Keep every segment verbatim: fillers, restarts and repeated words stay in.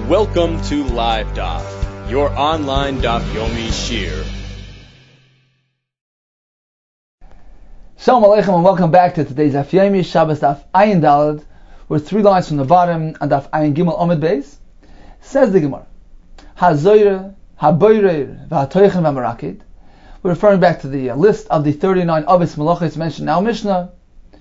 Welcome to Live Daf, your online Daf Yomi Shir. Shalom Aleichem and welcome back to today's Daf Yomi Shabbos Daf Ayin Daled. We're three lines from the bottom and Daf Ayin Gimel Omid Beis. Says the Gemara, Ha-Zoyre, Ha-Boyre, Va-Toichen Va-Merakid. We're referring back to the uh, list of the thirty-nine Avis Malachis mentioned now Mishnah.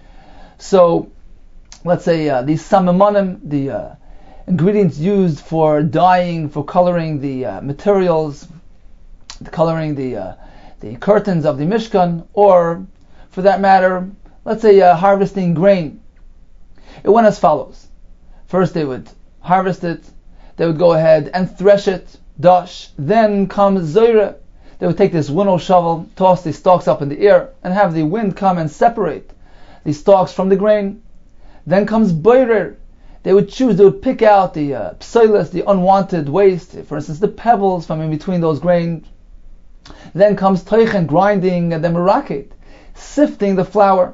So, let's say uh, these Samamonim, the uh, ingredients used for dyeing, for coloring the uh, materials, coloring the uh, the curtains of the Mishkan, or for that matter, let's say uh, harvesting grain. It went as follows. First they would harvest it, they would go ahead and thresh it, dash, then comes Zoyre. They would take this winnow shovel, toss the stalks up in the air, and have the wind come and separate the stalks from the grain. Then comes Boirer. They would choose, they would pick out the uh, psoilus, the unwanted waste, for instance, the pebbles from in between those grains. Then comes Toichen, grinding, and then Merakid, sifting the flour.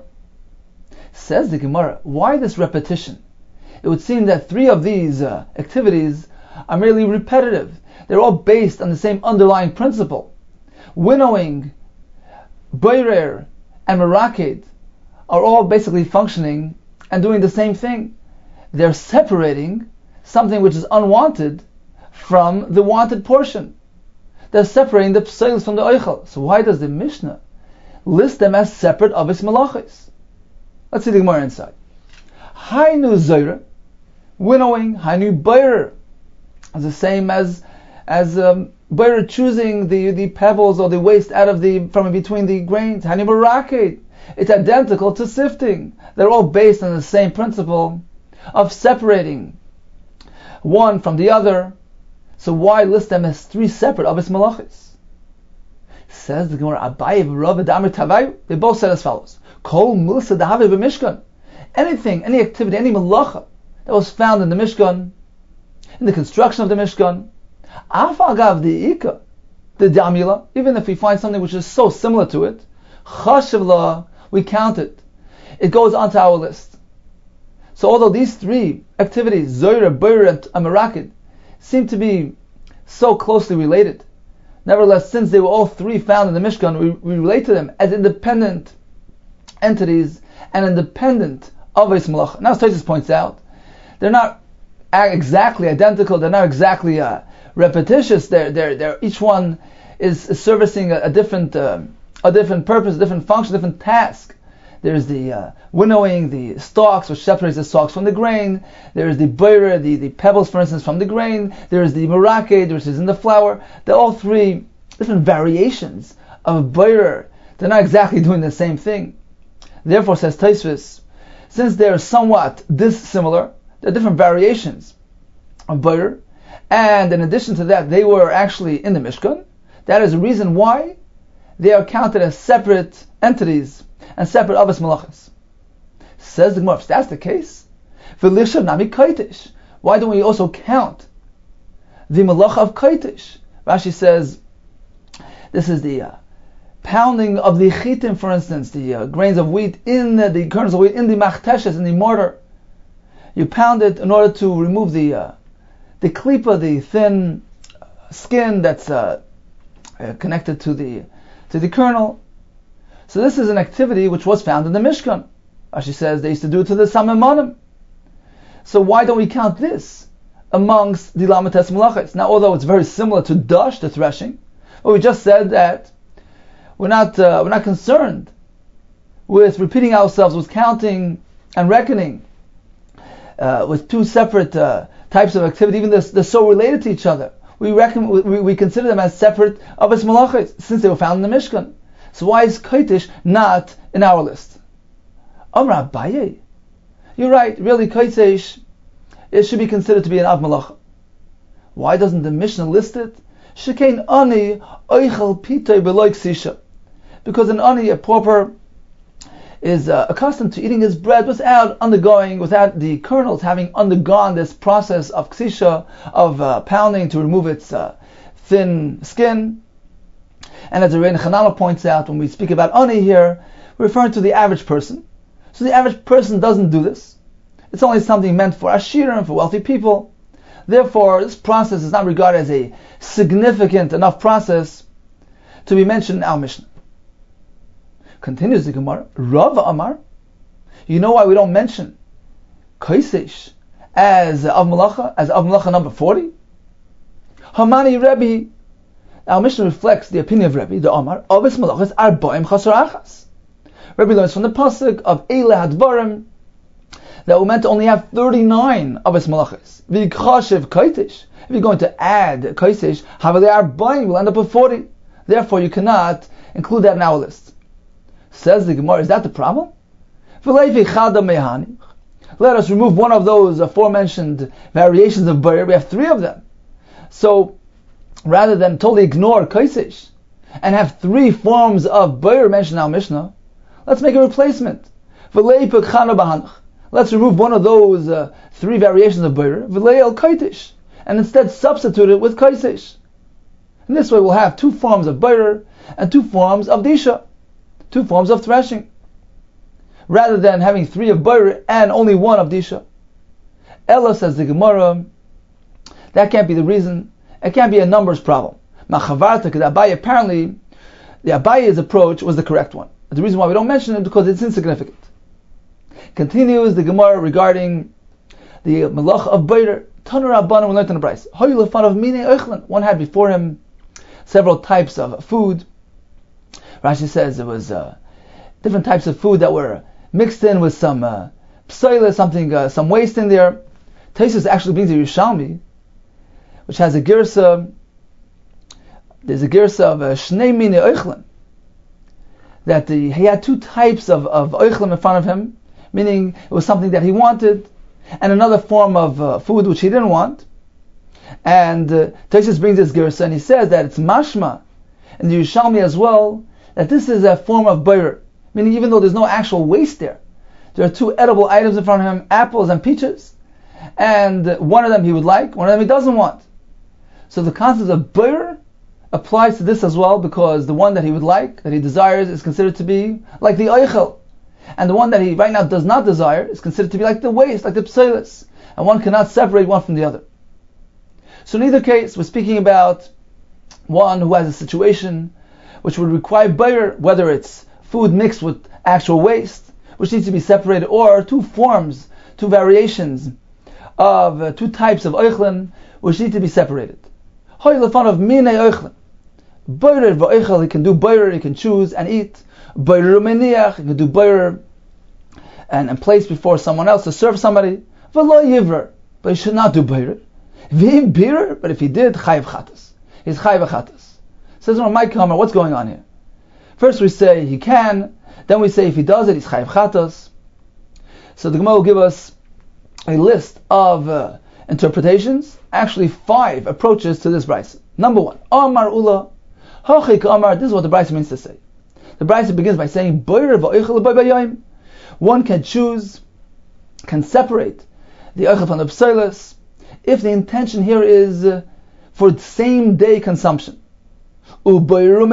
Says the Gemara, why this repetition? It would seem that three of these uh, activities are merely repetitive. They're all based on the same underlying principle. Winnowing, Boirer, and Merakid are all basically functioning and doing the same thing. They're separating something which is unwanted from the wanted portion. They're separating the psoilus from the oichel. So why does the Mishnah list them as separate avis malachis? Let's see the Gemara inside. Hainu zoyre, winnowing, hainu boirer, is the same as as um, boirer choosing the, the pebbles or the waste out of the from in between the grains. Hainu merakid, it's identical to sifting. They're all based on the same principle of separating one from the other. So why list them as three separate avis malachis? Says the Gemara, Abaye v'Rava d'Amar Tavayu. They both said as follows: Kol milsa d'havei b'Mishkan. Anything, any activity, any malacha that was found in the Mishkan, in the construction of the Mishkan, af agav de'ika, the damila, even if we find something which is so similar to it, chashiv la, we count it. It goes onto our list. So although these three activities, Zoyre, Boirer, and Merakid, seem to be so closely related, nevertheless, since they were all three found in the Mishkan, we, we relate to them as independent entities and independent of Avos Malach. Now, as Tosfos points out, they're not exactly identical, they're not exactly uh, repetitious, they're, they're, they're, each one is, is servicing a, a different uh, a different purpose, a different function, a different task. There's the uh, winnowing, the stalks, which separates the stalks from the grain. There's the boirer, the, the pebbles, for instance, from the grain. There's the merakid, which is in the flour. They're all three different variations of boirer. They're not exactly doing the same thing. Therefore, says Tosfos, since they're somewhat dissimilar, they're different variations of boirer, and in addition to that, they were actually in the Mishkan. That is the reason why they are counted as separate entities and separate avos malachas. Says the Gemara, if that's the case, v'lishav nami kaitish, why don't we also count the malacha of kaitish? Rashi says this is the uh, pounding of the chitim, for instance, the uh, grains of wheat in the, the kernels of wheat in the machteshes, in the mortar. You pound it in order to remove the uh, the klipa, the thin skin that's uh, uh, connected to the to the kernel. So this is an activity which was found in the Mishkan. Rashi says they used to do it to the Samamonim. So why don't we count this amongst the Lamates Malachas? Now, although it's very similar to dash, the threshing, but we just said that we're not uh, we're not concerned with repeating ourselves, with counting and reckoning uh, with two separate uh, types of activity, even though they're so related to each other. We reckon we, we consider them as separate avos malachos since they were found in the Mishkan. So why is kaitish not in our list? Amar Abaye, you're right. Really, kaitish it should be considered to be an av malacha. Why doesn't the Mishnah list it? Shekain ani oichel pitay beloy ksisha, because an ani, a pauper, is uh, accustomed to eating his bread without undergoing, without the kernels having undergone this process of ksisha, of uh, pounding to remove its uh, thin skin. And as the Rein Chanama points out, when we speak about ani here, we're referring to the average person. So the average person doesn't do this. It's only something meant for ashirim, for wealthy people. Therefore, this process is not regarded as a significant enough process to be mentioned in our Mishnah. Continues the Gemara, Rav Amar, you know why we don't mention Kaisesh as Av Malacha, as Av Malacha number forty? Hamani Rebbe, our Mishnah reflects the opinion of Rebbe, the Amar, Avis Malachas Arba'im Chasar Achas. Rebbe learns from the pasuk of Eile Hadvarim that we're meant to only have thirty-nine Avis Malachas. V'yikhashiv Kaitish. If you're going to add Kaisesh, Havale Arba'im will end up with forty. Therefore, you cannot include that in our list. Says the Gemara, is that the problem? Let us remove one of those aforementioned variations of Bayer. We have three of them. So, rather than totally ignore Kaisesh and have three forms of Bayer mentioned in our Mishnah, let's make a replacement. Let's remove one of those uh, three variations of Bayer, and instead substitute it with Kaisesh. In this way, we'll have two forms of Bayer and two forms of Disha, two forms of threshing, rather than having three of Bayer and only one of Disha. Ella, says the Gemara, that can't be the reason. It can't be a numbers problem. Machavarta, because Abaye, apparently, the Abaye's approach was the correct one. The reason why we don't mention it is because it's insignificant. Continues the Gemara regarding the Malach of Bayer. Tanur Rabbanan, we learned in the Bryce. One had before him several types of food. Rashi says it was uh, different types of food that were mixed in with some uh, psoila, something, uh, some waste in there. Taisus actually brings a Yerushalmi, which has a girsa. There's a girsa of uh, Shnei Mine Oichlim, that the, he had two types of, of Oichlim in front of him, meaning it was something that he wanted, and another form of uh, food which he didn't want. And uh, Taisus brings this girsa, and he says that it's mashma in the Yerushalmi as well, that this is a form of Bayer, meaning even though there's no actual waste there, there are two edible items in front of him, apples and peaches, and one of them he would like, one of them he doesn't want. So the concept of Bayer applies to this as well, because the one that he would like, that he desires, is considered to be like the Eichel, and the one that he right now does not desire is considered to be like the waste, like the psoilis, and one cannot separate one from the other. So in either case, we're speaking about one who has a situation which would require Bayer, whether it's food mixed with actual waste, which needs to be separated, or two forms, two variations of uh, two types of Eichlin, which need to be separated. Hoy lefan of mine Eichlin. Bayer v'Eichel, he can do Bayer, he can choose and eat. Bayer umeniach, he can do Bayer and, and place before someone else to serve somebody. V'lo yivrer, but he should not do Bayer. V'im birer, but if he did, chayiv chatas. He's chayiv chatas. Says Ramai Kamer, what's going on here? First we say he can, then we say if he does it, he's chayiv chatas. So the Gemara will give us a list of uh, interpretations, actually five approaches to this brayso. Number one, Amar Ula, Hachik Amar, this is what the brayso means to say. The brayso begins by saying, one can choose, can separate the Eichel from the Psoilis, if the intention here is uh, for same day consumption. He can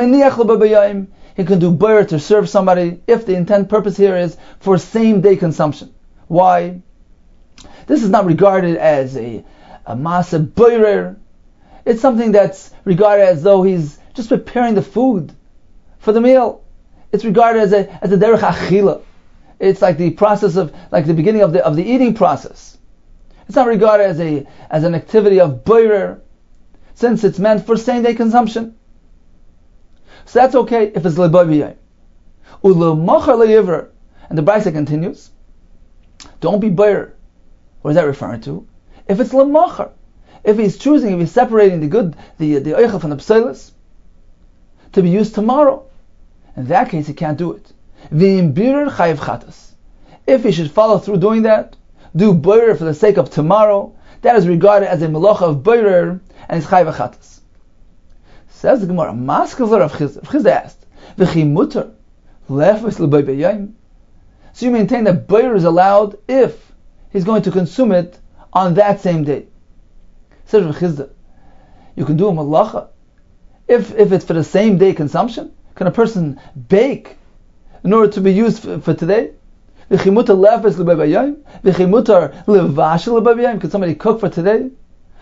do Bayer to serve somebody if the intent purpose here is for same day consumption. Why? This is not regarded as a, a masa Bayer. It's something that's regarded as though he's just preparing the food for the meal. It's regarded as a as a derech achila. It's like the process of like the beginning of the of the eating process. It's not regarded as a as an activity of Bayer, since it's meant for same day consumption. So that's okay if it's lebaviyay. Ulemachar leyivrer, and the brayso continues. Don't be Bayer. What is that referring to? If it's lemachar, if he's choosing, if he's separating the good, the the eichel from the psoilis, to be used tomorrow, in that case he can't do it. V'im birer chayiv chatas. If he should follow through doing that, do Bayer for the sake of tomorrow, that is regarded as a melacha of Bayer, and it's chayiv chatas. Says the Gemara, Maskavler of Chizda. Chizda asked, V'chi muter lefes l'baybayayim. So you maintain that Bayer is allowed if he's going to consume it on that same day. Says Chizda, you can do a malacha if if it's for the same day consumption. Can a person bake in order to be used for, for today? V'chi muter lefes l'baybayayim. V'chi muter levash l'baybayayim. Can somebody cook for today?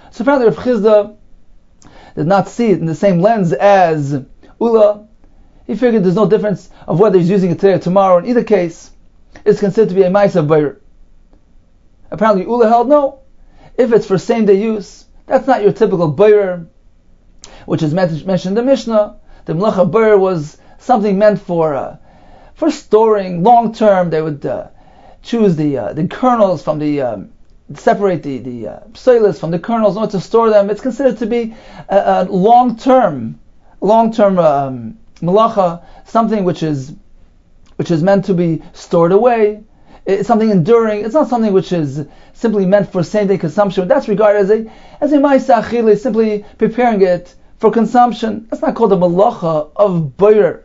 So apparently Rav Chizda did not see it in the same lens as Ula. He figured there's no difference of whether he's using it today or tomorrow. In either case, it's considered to be a Ma'aseh Boyer. Apparently Ula held no. If it's for same day use, that's not your typical Boyer, which is mentioned in the Mishnah. The Melacha Boyer was something meant for uh, for storing long term. They would uh, choose the uh, the kernels from the um, separate the the uh, psoilis from the kernels in order to store them. It's considered to be a, a long term long term um, melacha, something which is which is meant to be stored away. It's something enduring. It's not something which is simply meant for same day consumption. That's regarded as a as a ma'aseh achila, simply preparing it for consumption. That's not called a melacha of boyer.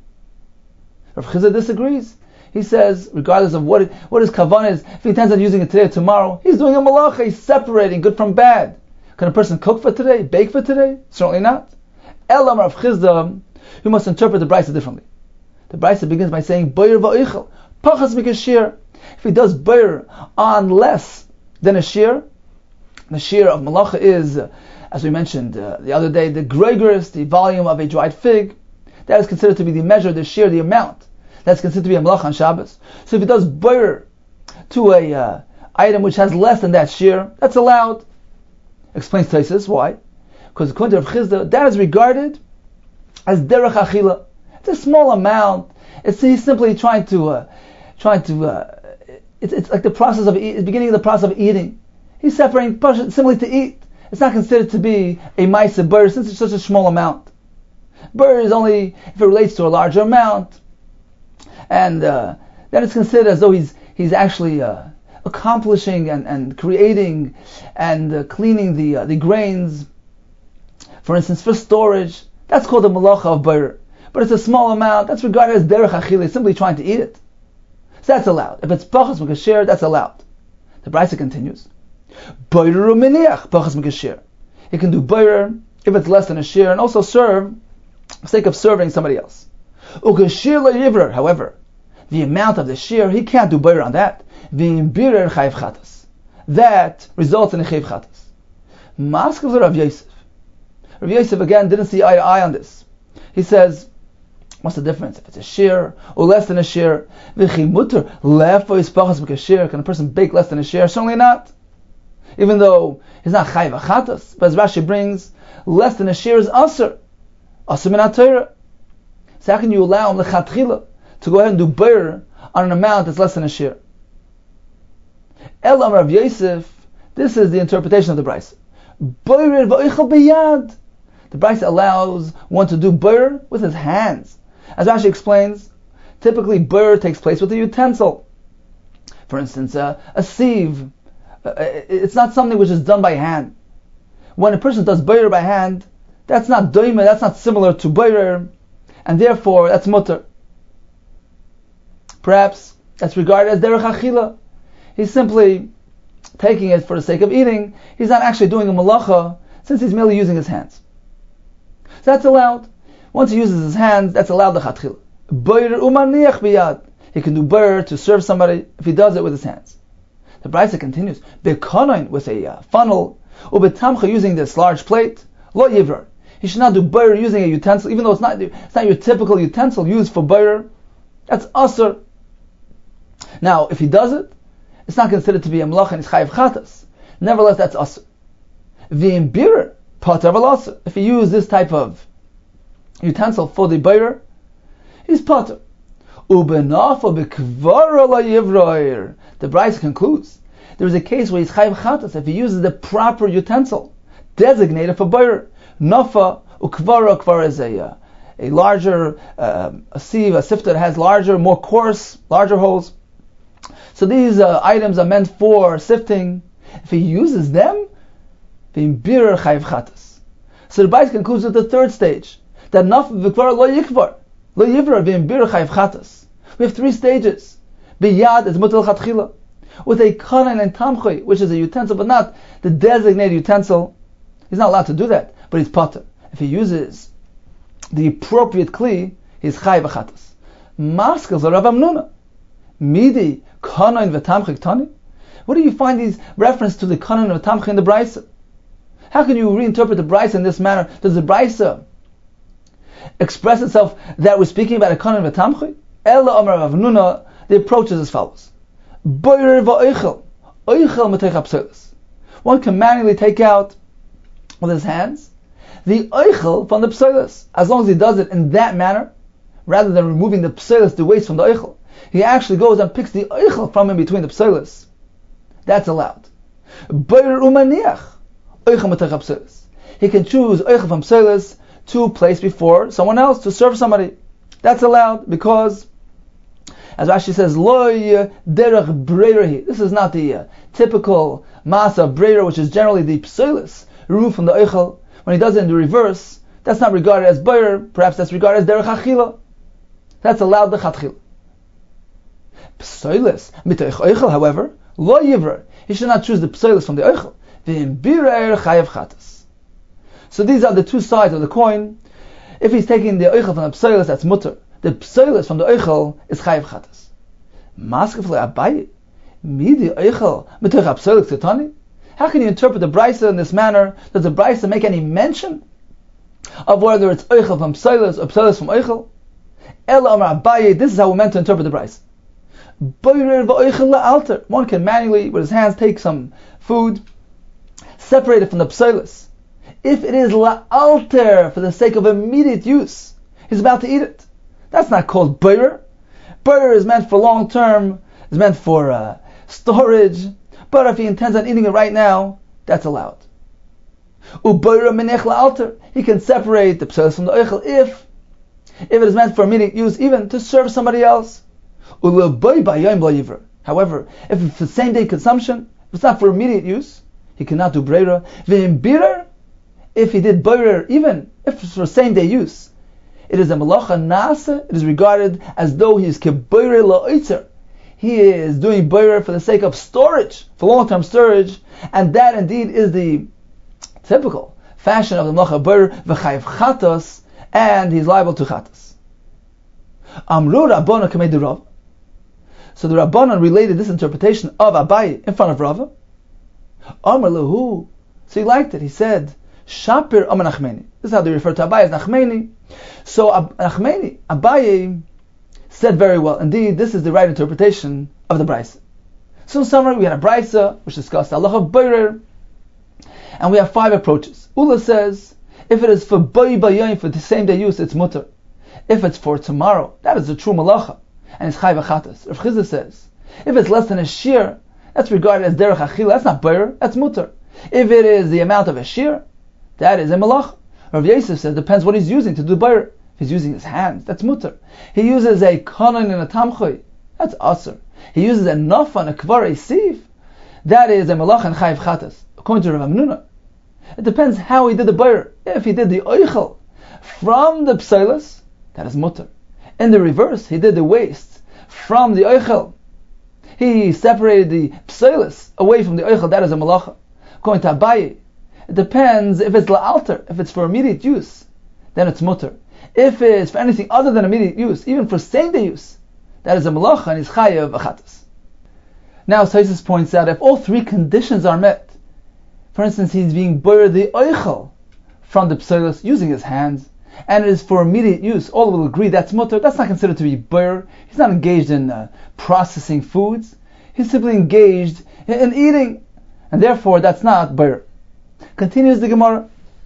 Rav Chizda disagrees. He says, regardless of what it, what his kavanah is, if he intends on using it today or tomorrow, he's doing a malacha. He's separating good from bad. Can a person cook for today, bake for today? Certainly not. Elam Rav Chizda, you must interpret the brayso differently. The brayso begins by saying boyer va'oichel pachas mikashir. If he does boyer on less than a shear, the shear of malacha is, uh, as we mentioned uh, the other day, the gregorous, the volume of a dried fig. That is considered to be the measure, the shear, the amount. That's considered to be a malacha on Shabbos. So if he does boyer to a uh, item which has less than that shear, that's allowed. Explains Tosfos why. Because according to Rav Chizda, that is regarded as derech achila. It's a small amount. It's he's simply trying to uh, trying to. Uh, it's it's like the process of eat, beginning of the process of eating. He's separating simply to eat. It's not considered to be a ma'aseh boyer since it's such a small amount. Boyer is only if it relates to a larger amount, and uh, then it's considered as though he's he's actually uh, accomplishing and, and creating and uh, cleaning the uh, the grains. For instance, for storage, that's called a malacha of boyer. But it's a small amount. That's regarded as derech achila, simply trying to eat it. So that's allowed. If it's pachas mikasher, that's allowed. The brayso continues. Boyer uminiach pachas mikasher. He can do boyer if it's less than a shear, and also serve for the sake of serving somebody else. Ukashir le'yivrer. However, the amount of the shear, he can't do boyer on that. V'imbirer chayv chatas. That results in a chayv chatas. Maskav Rav Yosef. Rav Yosef again didn't see eye to eye on this. He says, what's the difference if it's a shear or less than a shear? Can a person bake less than a shear? Certainly not. Even though he's not chayv chatas, but as Rashi brings, less than a shear is aser. Aser min haTorah. So how can you allow him lechatchila to go ahead and do boyer on an amount that's less than a shear? Elam Rav Yosef, this is the interpretation of the brayso. Boyer va'oichel biyad. The brayso allows one to do boyer with his hands. As Rashi explains, typically boyer takes place with a utensil. For instance, uh, a sieve. Uh, it's not something which is done by hand. When a person does boyer by hand, that's not doime, that's not similar to boyer, and therefore that's mutter. Perhaps that's regarded as derech achila. He's simply taking it for the sake of eating. He's not actually doing a malacha, since he's merely using his hands. So that's allowed. Once he uses his hands, that's allowed lechatchila. Boyer umaniach biyad. He can do boyer to serve somebody if he does it with his hands. The brayso continues. Bekonoin with a uh, funnel, ubetamcha using this large plate, lo yivrar. He should not do boyer using a utensil, even though it's not it's not your typical utensil used for boyer. That's aser. Now, if he does it, it's not considered to be a melacha and it's chayiv chatas. Nevertheless, that's aser. V'imbirer pater v'laser. If he uses this type of utensil for the boyer, he's pater. Ubenafa b'kvara la yivroir. The brayso concludes there is a case where he's chayiv chatas if he uses the proper utensil designated for boyer. Nafa ukvara. Kvara is a uh, a larger uh, a sieve, a sifter that has larger, more coarse, larger holes. So these uh, items are meant for sifting. If he uses them, v'imbirer chayiv chatas. So the brayso concludes with the third stage that nafa v'kvara lo yikvar lo yivra v'imbirer chayiv chatas. We have three stages. Biyad is mutal chatchila. With a kanan and tamchay, which is a utensil, but not the designated utensil, he's not allowed to do that. But he's pater. If he uses the appropriate kli, he's chayiv chatas. Maskels Rav Amnuna. Midi kanan v'tamchay tani. Where do you find these reference to the kanan and tamchay in the brayso? How can you reinterpret the Brisa in this manner? Does the Brisa express itself that we're speaking about a kohen v'tamchay? Ela Amar Rav Nuna, the approach is as follows. Boirer v'oichel, oichel m'teich hapsolos. One can manually take out with his hands the oichel from the psolos, as long as he does it in that manner, rather than removing the psolos, the waste from the oichel. He actually goes and picks the oichel from in between the psolos. That's allowed. Boirer umaniach, oichel m'teich hapsolos. He can choose oichel from psolos to place before someone else, to serve somebody. That's allowed, because as Rashi says, Loy derech breirahi. This is not the uh, typical masa breira, which is generally the psolos removed from the oichel. When he does it in the reverse, that's not regarded as breira. Perhaps that's regarded as derech achila. That's allowed the chatchila. Psolos mitoich oichel, however, lo yivrer. He should not choose the psolos from the oichel. V'im birer chayav chatas. So these are the two sides of the coin. If he's taking the oichel from the psolos, that's mutter. The psolos from the oichel is chayav chatas. Maskef le'abayi, midi oichel mitoich hapsolos ketani. How can you interpret the Brisa in this manner? Does the Brisa make any mention of whether it's oichel from psolos or psolos from oichel? Ela Amar Abaye, this is how we're meant to interpret the Brisa. Boirer v'oichel la'alter. One can manually, with his hands, take some food, separate it from the psolos. If it is la'alter, for the sake of immediate use, he's about to eat it. That's not called boirer. Boirer is meant for long term, is meant for uh, storage, but if he intends on eating it right now, that's allowed. Uboirer menech la'alter. He can separate the psolos from the oichel if, if it is meant for immediate use, even to serve somebody else. However, if it's the same day consumption, if it's not for immediate use, he cannot do breira. V'im if he did boirer, even if it's for same day use, it is a malacha nasa. It is regarded as though he is keboirer la'oitzer. He is doing boirer for the sake of storage, for long-term storage, and that indeed is the typical fashion of the malacha boirer v'chayiv chatos, and he's liable to chatos. Amru Rabbana kamei Rav. So the Rabbanan related this interpretation of Abaye in front of Rava. Amar lehu. So he liked it. He said, Shapir Amar Nachmeni. This is how they refer to Abaye as Nachmeni. So Ab- Nachmeni, Abaye said very well. Indeed, this is the right interpretation of the Brisa. So in summary, we had a Brisa which discussed Allah of Boirer, and we have five approaches. Ula says, if it is for Boi Bayoim, for the same day use, it's mutter. If it's for tomorrow, that is a true malacha, and it's chayv achatas. Rav Chizda says, if it's less than a shear, that's regarded as derech achila. That's not boirer, that's mutter. If it is the amount of a shear, that is a malacha. Rav Yosef says, depends what he's using to do boirer. If he's using his hands, that's mutter. He uses a konon and a tamchoy, that's aser. He uses a nafan, a kvar, a sieve, that is a malacha and chayv chatas. According to Rav Amnuna, it depends how he did the boirer. If he did the oichel from the psolos, that is mutter. In the reverse, he did the waste from the oichel. He separated the psolos away from the oichel. That is a malacha. According to Abaye, it depends if it's la'alter, if it's for immediate use, then it's mutter. If it's for anything other than immediate use, even for same day use, that is a malacha and is chayav achatas. Now, Taisus points out if all three conditions are met, for instance, he's being boirer the oichel from the psolos using his hands, and it is for immediate use, all will agree that's mutter. That's not considered to be boirer. He's not engaged in uh, processing foods. He's simply engaged in, in eating, and therefore that's not boirer. Continues the Gemara.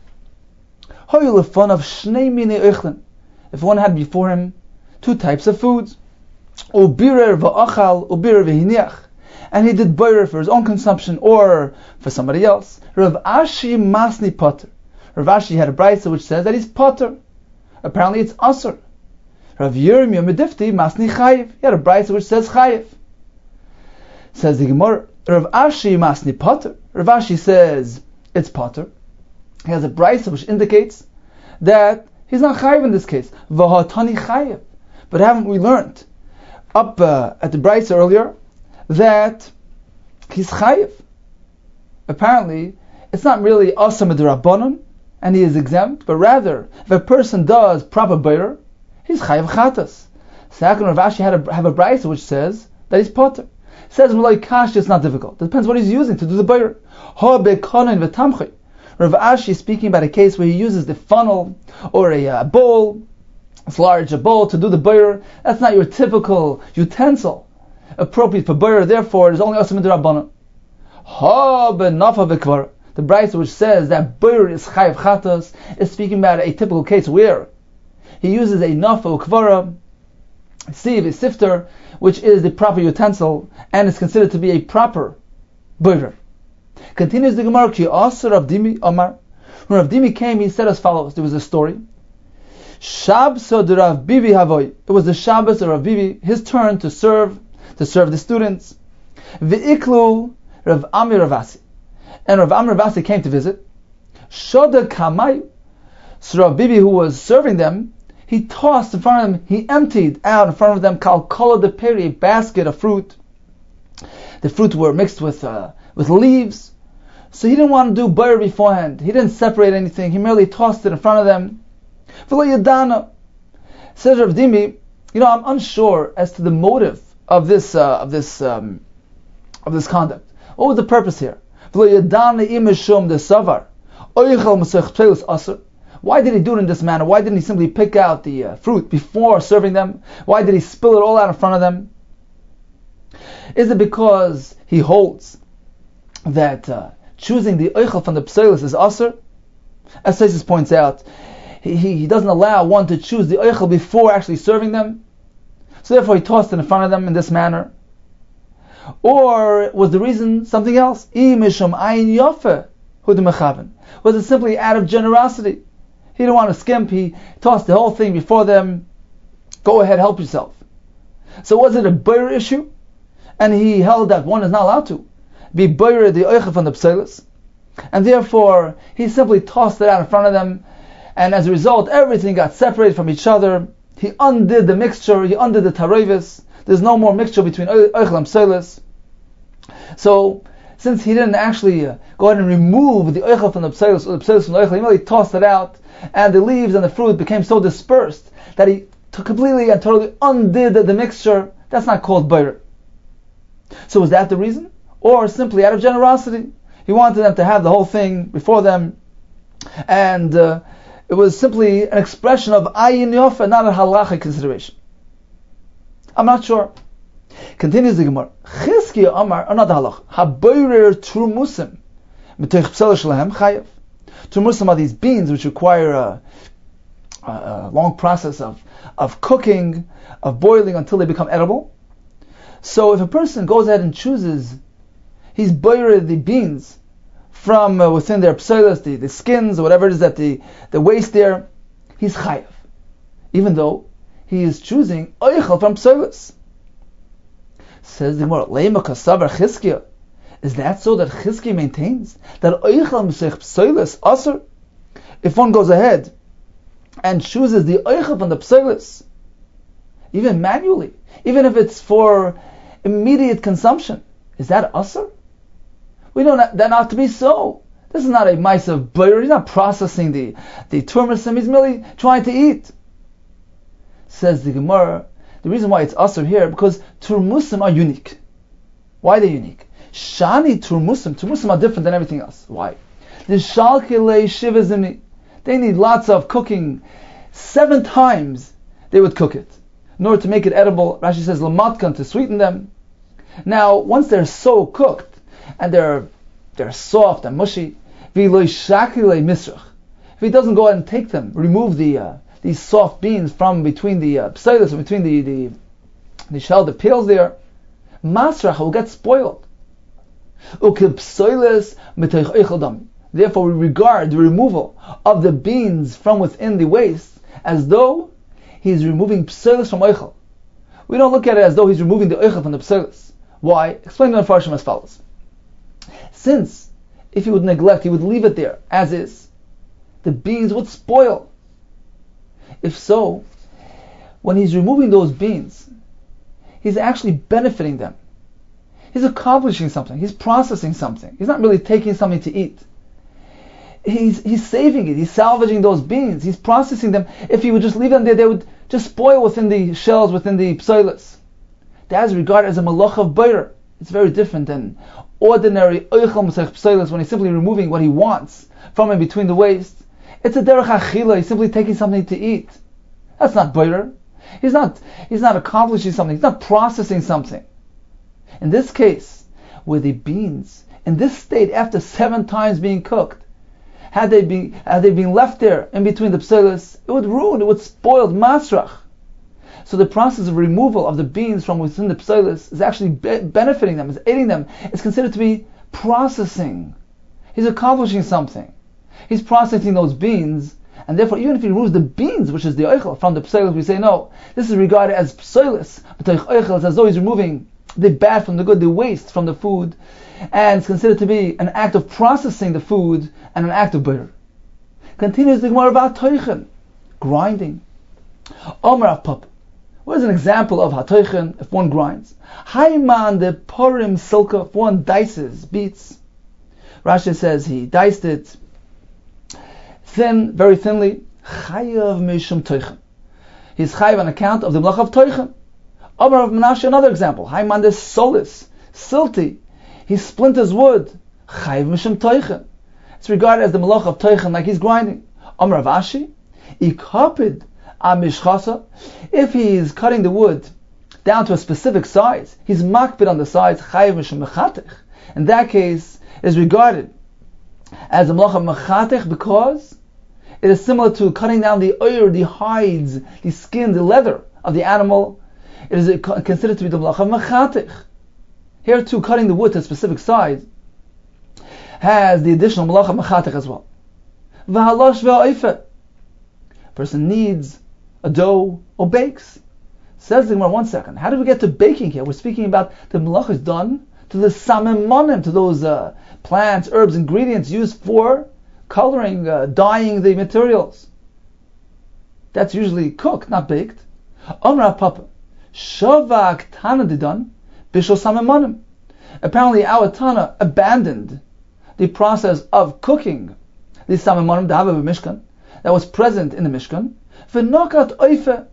If one had before him two types of foods, ubirer va'achal, ubirer v'hiniach, and he did boirer for his own consumption or for somebody else, Rav Ashi masni potter. Rav Ashi had a brisa which says that he's potter. Apparently it's asur. Rav Yirmiyah medifti masni chayiv. He had a brisa which says chayiv. Says the Gemara, Rav Ashi masni potter. Rav Ashi says it's potter. He has a brisa which indicates that he's not chayiv in this case. V'hatani chayiv. But haven't we learned up uh, at the brisa earlier that he's chayiv? Apparently, it's not really asur midrabanan, and he is exempt, but rather, if a person does proper boirer, he's chayav chatas. Second, Rav Ashi had a, have a brisa which says that he's potter. Says Mulay Kash, it's not difficult. It depends what he's using to do the boirer. Ha bekonin v'tamchay. Rav Ashi is speaking about a case where he uses the funnel or a uh, bowl, it's large, a bowl to do the boyer. That's not your typical utensil appropriate for boyer, therefore it is only Asur Midrabanan. Ha benafa v'kvar. The Brisa which says that boyer is chayav chatas is speaking about a typical case where he uses a nafa or kvara, sieve, a sifter, which is the proper utensil and is considered to be a proper boyer. Continues the Gemara, Ki Asur Rav Dimi Amar. When Rav Dimi came, he said as follows. There was a story. Shabso de Rav Bibi Havoy. It was the Shabbos of Rav Bibi, his turn to serve, to serve the students. Ve'iklu Rav Amir Ravasi. And Rav Amir Ravasi came to visit. Shoda Kamay. So Rav Bibi, who was serving them, he tossed in front of them, he emptied out in front of them Kalkola de Peri, a basket of fruit. The fruit were mixed with uh, with leaves. So he didn't want to do boyer beforehand. He didn't separate anything. He merely tossed it in front of them. Says Rav Dimi, you know, I'm unsure as to the motive of this uh, of this um, of this conduct. What was the purpose here? Why did he do it in this manner? Why didn't he simply pick out the uh, fruit before serving them? Why did he spill it all out in front of them? Is it because he holds that uh, choosing the oichel from the pseilis is asur? As Taisus points out, he, he, he doesn't allow one to choose the oichel before actually serving them. So therefore he tossed it in front of them in this manner. Or was the reason something else? Was it simply out of generosity? He didn't want to skimp, he tossed the whole thing before them. Go ahead, help yourself. So was it a boyer issue? And he held that one is not allowed to be boyer the oichel from the pseilis, and therefore he simply tossed it out in front of them, and as a result everything got separated from each other. He undid the mixture, he undid the tarevis. There's no more mixture between oichel and pseilis. So since he didn't actually uh, go ahead and remove the oichel from the pseilis or the pseilis from the oichel, he merely tossed it out, and the leaves and the fruit became so dispersed that he t- completely and totally undid the, the mixture. That's not called boyer. So was that the reason? Or simply out of generosity? He wanted them to have the whole thing before them, and uh, it was simply an expression of ayin yofa, not a halachic consideration. I'm not sure. Continues the Gemara. Chizkiya Amar, another halach. Haboyer turmusim mitech pseilis shelahem chayav. Turmusim are these beans which require a, a, a long process of, of cooking, of boiling until they become edible. So if a person goes ahead and chooses, he's boyer the beans from uh, within their pseilis, the, the skins or whatever it is that the, the waste there, he's chayav, even though he is choosing oichel from pseilis. Says the Gemara, Leima kasavar Chizkiya. Is that so that Chizkiya maintains that oichel misech pseilis asur? If one goes ahead and chooses the oichel from the pseilis, even manually, even if it's for immediate consumption, is that asur? We know that, that not to be so. This is not a mice of boyer. He's not processing the the turmusim. He's merely trying to eat. Says the Gemara, the reason why it's asur here because turmusim are unique. Why are they unique? Shani turmusim. Turmusim are different than everything else. Why? The shalkele shivazimni. They need lots of cooking. Seven times they would cook it in order to make it edible. Rashi says lamatkan, to sweeten them. Now, once they're so cooked and they're they're soft and mushy, if he doesn't go ahead and take them, remove the uh, these soft beans from between the uh, pseilis, and between the, the the shell, the peels there, masrach will get spoiled. Therefore, we regard the removal of the beans from within the waste as though he's removing pseilis from oichel. We don't look at it as though he's removing the oichel from the pseilis. Why? Explain to the Farshim as follows. Since if he would neglect, he would leave it there as is, the beans would spoil. If so, when he's removing those beans, he's actually benefiting them. He's accomplishing something. He's processing something. He's not really taking something to eat. He's he's saving it. He's salvaging those beans. He's processing them. If he would just leave them there, they would just spoil within the shells, within the pseilis. That is regarded as a malach of boyer. It's very different than ordinary oichel mesech psoilis, when he's simply removing what he wants from in between the waste, it's a derech achila. He's simply taking something to eat. That's not boirer. He's not. He's not accomplishing something. He's not processing something. In this case, where the beans in this state after seven times being cooked, had they been had they been left there in between the psoilis, it would ruin. It would spoil masrach. So the process of removal of the beans from within the psoilis is actually be- benefiting them, is aiding them. It's considered to be processing. He's accomplishing something. He's processing those beans, and therefore even if he removes the beans, which is the oichel, from the psoilis, we say no, this is regarded as psoilis, but the oichel is as though he's removing the bad from the good, the waste from the food, and it's considered to be an act of processing the food and an act of boirer. Continues the Gemara about toichen, grinding. Omer av papa. What is an example of hatoichen if one grinds? Haiman de porim silka, if one dices, beats. Rashi says he diced it thin, very thinly. Chayav mishum toichen. He's chayav on account of the melacha of toichen. Omer of Menashe, another example. Haiman de solis, silty. He splinters wood. Chayav mishum toichen. It's regarded as the melacha of toichen, like he's grinding. Omer of Ashi, ikapid. If he is cutting the wood down to a specific size, he's makbid on the size, chayiv mishum mechatech. In that case, it is regarded as a malacha mechatech because it is similar to cutting down the oyer, the hides, the skin, the leather of the animal. It is considered to be the malacha mechatech. Here too, cutting the wood to a specific size has the additional malacha mechatech as well. V'halosh ve'oifeh. Person needs a dough or bakes. Says the Gemara, one second. How did we get to baking here? We're speaking about the malach is done to the samimonim, to those uh, plants, herbs, ingredients used for coloring, uh, dyeing the materials. That's usually cooked, not baked. Omra papa, shavak tana didan bishul samimonim. Apparently, our Tana abandoned the process of cooking the samimonim, the hava mishkan, that was present in the Mishkan. V'nokat oife.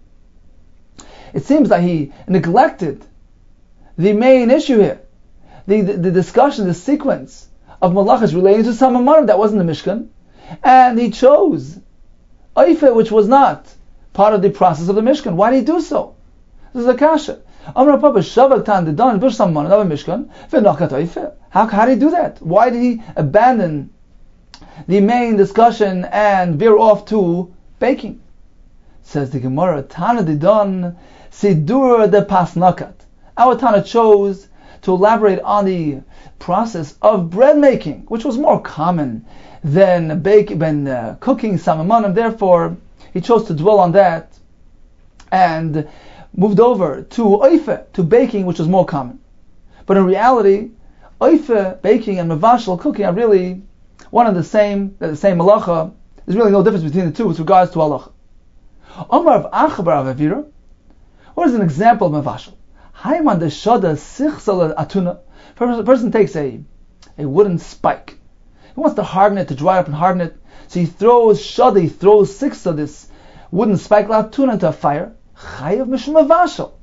It seems that he neglected the main issue here, the, the, the discussion, the sequence of malachas relating to samamanim that wasn't the Mishkan, and he chose oife, which was not part of the process of the Mishkan. Why did he do so? This is a kasha. Amar Papa Shavak Tan Didan Bush Samamanim of a Mishkan v'nokat oife. How how did he do that? Why did he abandon the main discussion and veer off to baking? Says the Gemara, Tana Didon Sidur de Pasnakat. Our Tana chose to elaborate on the process of bread making, which was more common than bake, than uh, cooking samamanim. Therefore, he chose to dwell on that and moved over to oife, to baking, which was more common. But in reality, oife, baking, and mavashal, cooking, are really one and the same, the same malacha. There's really no difference between the two with regards to halacha. Omar of Achabar of Avira. What is an example of mavashal? Haiman de shada sichsal atuna. A person takes a, a wooden spike. He wants to harden it, to dry up and harden it. So he throws shada, he throws sichsa, this wooden spike atuna, into a fire. Chayav mishum mavashal.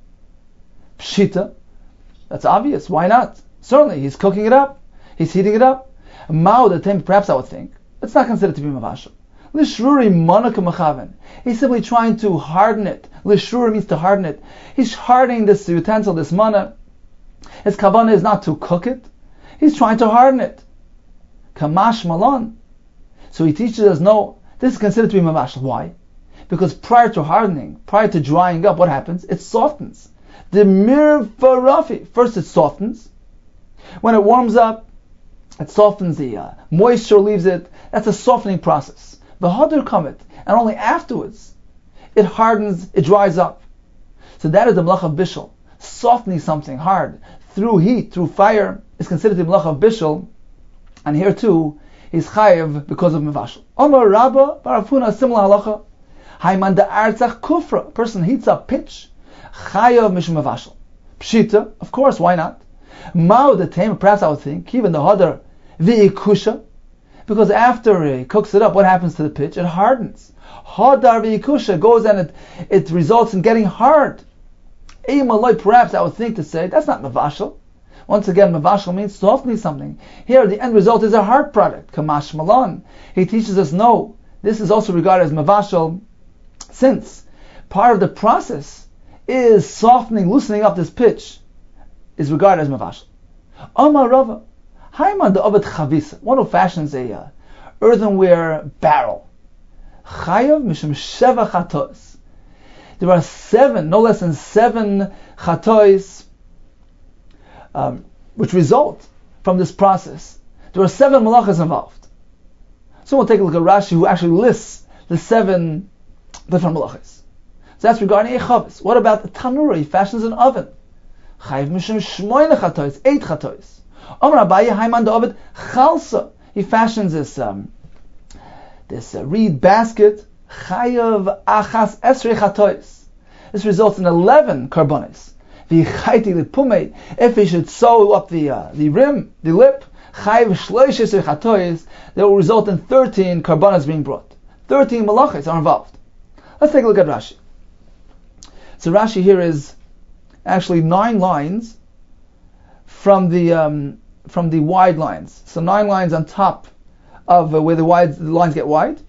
Pshita. That's obvious. Why not? Certainly, he's cooking it up. He's heating it up. Mao the time, perhaps I would think, it's not considered to be mavashal. Lishruri manaka machaven. He's simply trying to harden it. Lishruri means to harden it. He's hardening this utensil, this mana. His kavanah is not to cook it. He's trying to harden it. Kamash malon. So he teaches us, no, this is considered to be mavashal. Why? Because prior to hardening, prior to drying up, what happens? It softens. The mirvarafi. First it softens. When it warms up, it softens, the uh, moisture leaves it. That's a softening process. The hadr kamet, and only afterwards it hardens, it dries up. So that is the melacha of bishul. Softening something hard through heat, through fire, is considered the melacha of bishul. And here too, he's chayev because of mevashal. Omar Rabba Barafuna, similar halacha. Haiman da artzach kufra. Person heats up pitch. Chayev mishum mevashal. Pshita, of course, why not? Mao the tame, perhaps I would think, even the hadr v'ikusha, because after he cooks it up, what happens to the pitch? It hardens. Hadar v'ikusha goes and it, it results in getting hard. Eimaloi, perhaps I would think to say, that's not mavashal. Once again, mavashal means softening something. Here, the end result is a heart product. Kamash malon. He teaches us, no, this is also regarded as mavashal, since part of the process is softening, loosening up this pitch, is regarded as mavashal. Amar Rava, Haiman the Ovid Chavisa, one who fashions a uh, earthenware barrel. Chayav mishum sheva chatos. There are seven, no less than seven chatos, um, which result from this process. There are seven malachas involved. So we'll take a look at Rashi, who actually lists the seven different malachas. So that's regarding a chavis. What about the tanura? He fashions an oven. Chayav mishum shmoyne chatos, eight chatos. Amar Abaye Haiman David Chalsa. He fashions this um, this uh, reed basket. Chayav achas esrei chatois. This results in eleven karbonis. V'chayti lepume. If he should sew up the uh, the rim, the lip, chayav shloish esrei chatois. That will result in thirteen karbonis being brought. Thirteen malachas are involved. Let's take a look at Rashi. So Rashi here is actually nine lines from the um, from the wide lines. So nine lines on top of uh, where the wide the lines get wide.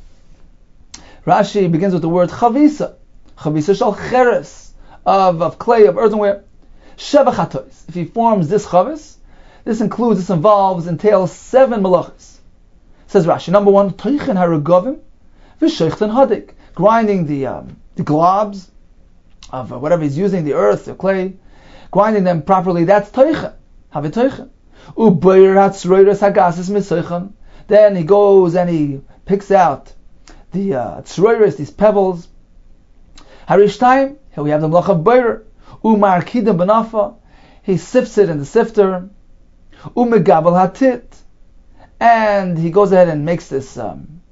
Rashi begins with the word chavisa. Chavisa shal cheres, of, of clay, of earthenware. Sheva chatois. If he forms this chavis, this includes, this involves, entails seven malachas. Says Rashi, number one, toichen haragovim v'sheichten hadik. Grinding the um, the globs of uh, whatever he's using, the earth, the clay, grinding them properly, that's toichen. Have it toichen. Then he goes and he picks out the uh, tzroiris, these pebbles. Harish time, here we have the melacha of boirer. Umar kidim benafa, he sifts it in the sifter. Umegabel hatit, and he goes ahead and makes this. Um,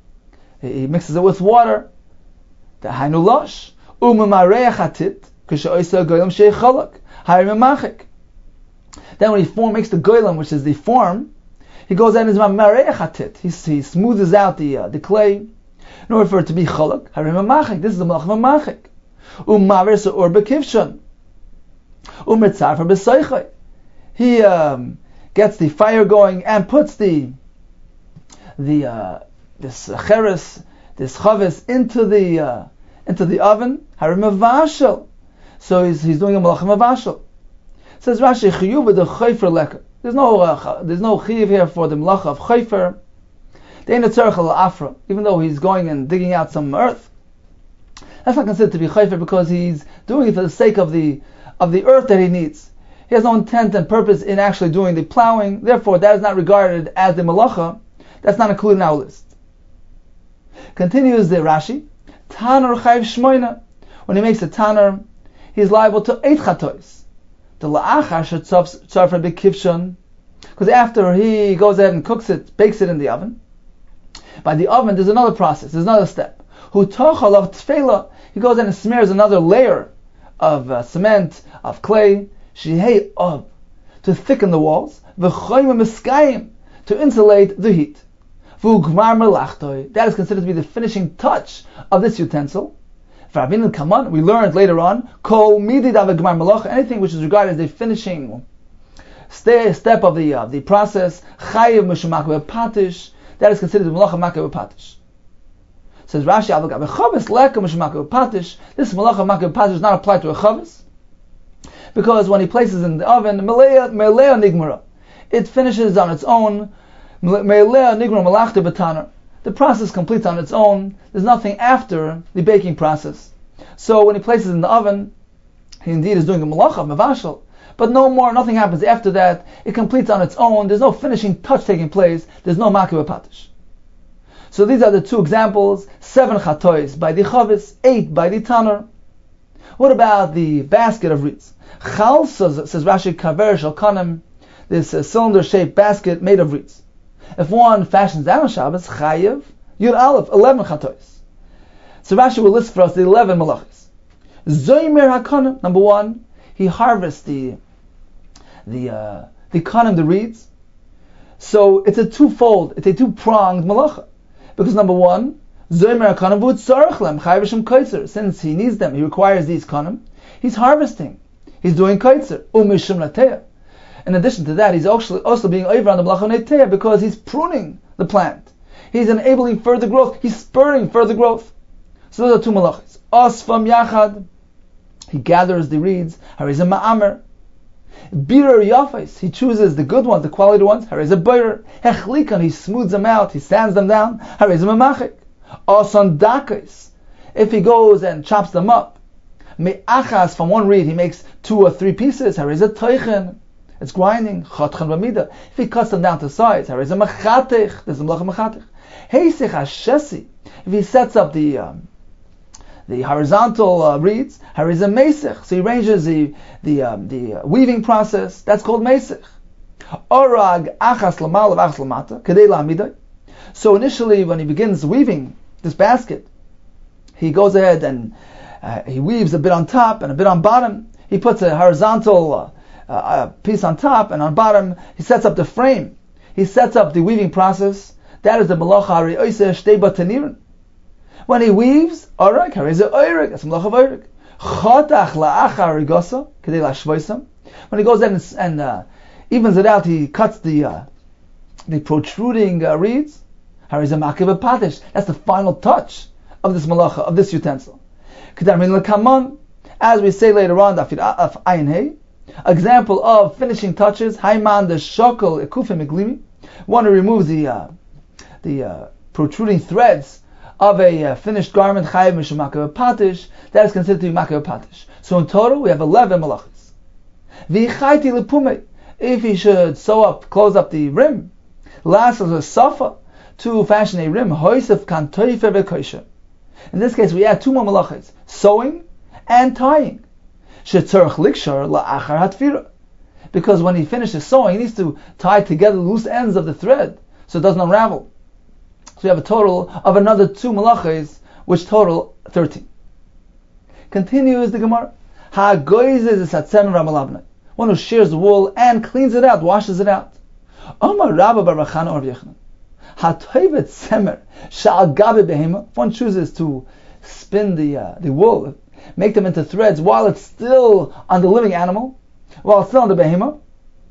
he mixes it with water. The hainulash umemareach hatit kishaoisa goyim sheichalak harimemachik. Then when he form, makes the goyim, which is the form, he goes ahead and mamareach hatit. He he smooths out the uh, the clay in order for it to be chalak harimemachik. This is the malach memachik. Umaver seor bekivshon umitzar for besoichay. He um, gets the fire going and puts the the uh, this uh, cheres, this chavis into the uh, into the oven. Harimavashel. So he's he's doing a malach mavashel. Says Rashi, chiyuv the chayfer leker. There's no uh, there's no chiyuv here for the malach of chayfer. The ain't a tzarech al afra, even though he's going and digging out some earth. That's not considered to be chayfer because he's doing it for the sake of the of the earth that he needs. He has no intent and purpose in actually doing the plowing. Therefore, that is not regarded as the malacha. That's not included in our list. Continues the Rashi. Taner chayv shmoina. When he makes a taner, he's liable to eight chatois. The la'achar shetzarfer bekivshon, because after he goes ahead and cooks it, bakes it in the oven. By the oven, there's another process. There's another step. Hu tochal of tefela. He goes in and smears another layer of uh, cement, of clay. Shehei of, to thicken the walls, v'choyim miskayim, to insulate the heat. V'ugmar melachtoi, that is considered to be the finishing touch of this utensil. V'ravin and kaman, we learned later on, kol midid avegmar melach, anything which is regarded as the finishing stay, step of the uh, the process. Chayiv mishumakah patish, that is considered the melacha makah patish. Says Rashi, avagav chavis leka mishumakah patish. This melacha makah patish is not applied to a chavis. Because when he places it in the oven, melea nigmara, it finishes on its own. Melea nigmara malachta betaner. The process completes on its own. There's nothing after the baking process. So when he places it in the oven, he indeed is doing a malacha of mavashal. But no more, nothing happens after that. It completes on its own. There's no finishing touch taking place. There's no makeh patish. So these are the two examples: seven chatois by the chavis, eight by the taner. What about the basket of reeds? Chal, says, says Rashi, kaver shel kanem, this uh, cylinder-shaped basket made of reeds. If one fashions that on Shabbos, chayev, yud aleph, eleven chatois. So Rashi will list for us the eleven malachis. Zoymer hakanem, number one, he harvests the the uh, the kanem, the reeds. So it's a twofold, it's a two-pronged malacha. Because number one, Zoymer hakanem v'ut tzarech lem, chayev shem kaitzer. Since he needs them, he requires these kanem, he's harvesting. He's doing kaitzer. Umishum lateya. In addition to that, he's also, also being over on the Malacha Neitea because he's pruning the plant. He's enabling further growth. He's spurring further growth. So those are two malachas. Asfam Yachad, he gathers the reeds. Hariz a Ma'amer. Birer Yafais, he chooses the good ones, the quality ones. Hariz a Boirer. Hechlikan, he smooths them out, he sands them down. Hariz a Mamachik. Asan Dakais, if he goes and chops them up. Me'achas, from one reed, he makes two or three pieces. Hariz a Teichen. It's grinding. Chatchan Bamida. If he cuts them down to size. Hariz a Machatich. There's a Malacha Machatich. Heisich HaShesi, if he sets up the um, the horizontal uh, reeds, hariz a mesich, so he arranges the the um, the uh, weaving process. That's called mesich. Orag achas lamal achas lamata kedei la'amidai. So initially, when he begins weaving this basket, he goes ahead and uh, he weaves a bit on top and a bit on bottom. He puts a horizontal uh, uh, piece on top, and on bottom he sets up the frame. He sets up the weaving process. That is the malacha hari'oiseh shtei batanirin. When he weaves, orag, hari'oiseh oireg, that's the malacha of oireg. Chotach la'achar rigosa, kedei la'shvoisam. When he goes in and, and uh, evens it out, he cuts the uh, the protruding uh, reeds. Hari'oiseh makiv patish. That's the final touch of this malacha, of this utensil. Kedarmin lekaman, as we say later on, daf ayin hey, example of finishing touches. Hayman the shokol ekufim iglimi. One who removes the uh, the uh, protruding threads of a uh, finished garment, chayiv mishum makav patish, that is considered to be makav patish. So in total, we have eleven malachas. V'chayti lepume, if he should sew up, close up the rim, last as a safa, to fashion a rim, hoisef kan toife v'koisha. In this case, we add two more malachas, sewing and tying. Shetzorach likshar la'achar hatfira. Because when he finishes sewing, he needs to tie together the loose ends of the thread, so it doesn't unravel. So we have a total of another two malachas, which total thirteen. Continues the Gemara. Ha'goizes is hatzemer ramalabnai. One who shears the wool and cleans it out, washes it out. Omar Rabba bar Rachana or Yechanan. Ha'toivet semer sha'al gabe behema. One chooses to spin the uh, the wool, make them into threads while it's still on the living animal, while it's still on the behema.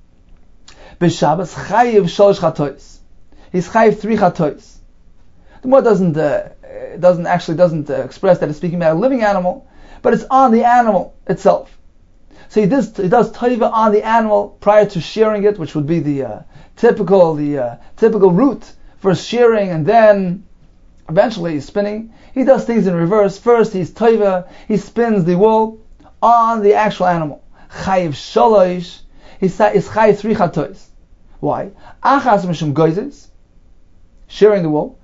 B'Shabbos chayiv shalosh chatois. He's chayiv three chatois. The Gemara doesn't uh, doesn't actually doesn't uh, express that it's speaking about a living animal, but it's on the animal itself. So he does he does taiva on the animal prior to shearing it, which would be the uh, typical the uh, typical route for shearing, and then eventually he's spinning. He does things in reverse. First he's taiva, he spins the wool on the actual animal. Chayiv shalosh, he is chayiv three chatois. Why? Achas mishum goizes, shearing the wool.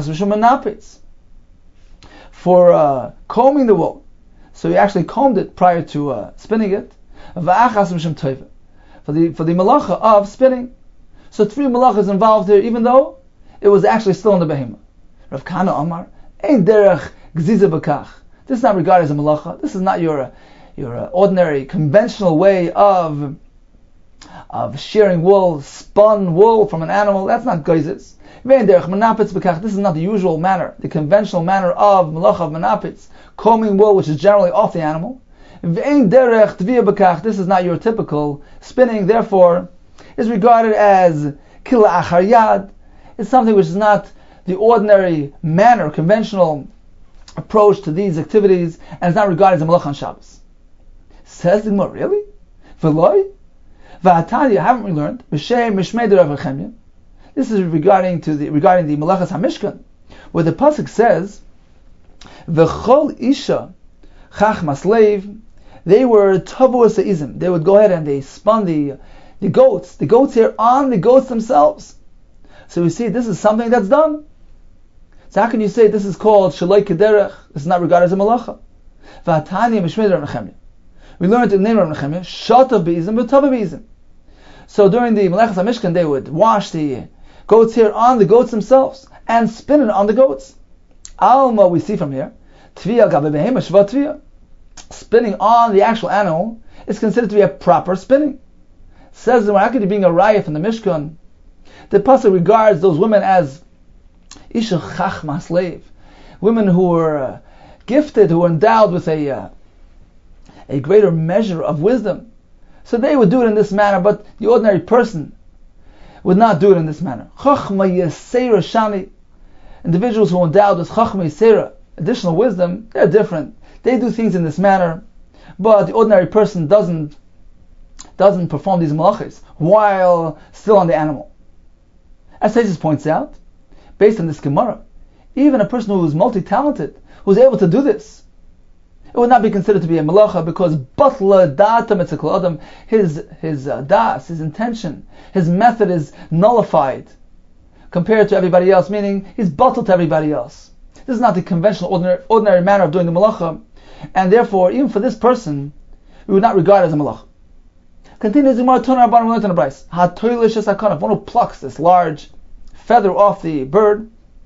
For uh, combing the wool, so he actually combed it prior to uh, spinning it. For the for the malacha of spinning, so three malachas involved here, even though it was actually still in the behema. Rav Kana Amar, ein derech gziza b'kach. This is not regarded as a malacha. This is not your uh, your uh, ordinary conventional way of of shearing wool, spun wool from an animal. That's not goizes. This is not the usual manner, the conventional manner of malacha of manapitz, combing wool, which is generally off the animal. This is not your typical spinning, therefore is regarded as kila achar yad. It's something which is not the ordinary manner, conventional approach to these activities, and it's not regarded as a malacha on Shabbos. Says the Gemara, really? V'loi? V'atani, haven't we learned? B'shem mishmei de Rav Chemya. This is regarding to the regarding the Malachas HaMishkan, where the pasuk says, "V'chol isha chachma slave." They were tavuas seizim. They would go ahead and they spun the the goats, the goats here on the goats themselves. So we see this is something that's done. So how can you say this is called shaloi kederech? This is not regarded as a malacha. V'atani mishmei Rav Nechemia. We learned in the name of Rav Nechemia, shata beizim v'tava beizim. So during the Malachas HaMishkan, they would wash the goats here on the goats themselves and spin it on the goats. Alma, we see from here, tviyah gabe behema shva tviyah. Spinning on the actual animal is considered to be a proper spinning. Says the Marakati, being a raya from the Mishkan, the pasuk regards those women as isha chachma, slave, women who were uh, gifted, who were endowed with a uh, a greater measure of wisdom. So they would do it in this manner, but the ordinary person would not do it in this manner. Chachma Yesera Shani. Individuals who are endowed with Chachma Yesera, additional wisdom, they're different. They do things in this manner, but the ordinary person doesn't doesn't perform these malachis while still on the animal. As Taisus points out, based on this Gemara, even a person who is multi-talented, who is able to do this, it would not be considered to be a malacha because batla data mitzvah adam, his his uh, das, his intention, his method is nullified compared to everybody else, meaning he's batal to everybody else. This is not the conventional ordinary, ordinary manner of doing the malacha, and therefore, even for this person, we would not regard it as a malacha. Continues the Gemara, Tonar Rabbanan, we learned in the Bryce, ha'toilish esakanav, one who plucks this large feather off the bird,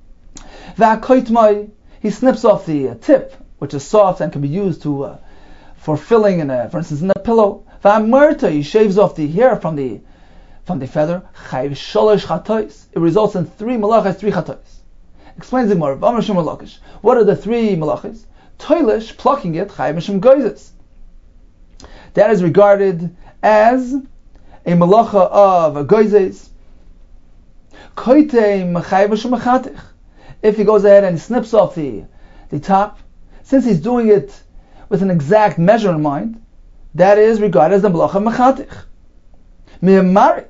va'koitmai, he snips off the uh, tip, which is soft and can be used to uh, for filling, in a, for instance, in a pillow. Va'amarta, he shaves off the hair from the from the feather. Chayv sholosh chatois. It results in three malachas, three chatois. Explains the Gemara. What are the three malachas? Toilish, plucking it, chayv mishum goizes. That is regarded as a malacha of a goizes. Koitei chayv mishum mechatich. If he goes ahead and snips off the the top, since he's doing it with an exact measure in mind, that is regarded as the malacha mechatich. Me'amarit,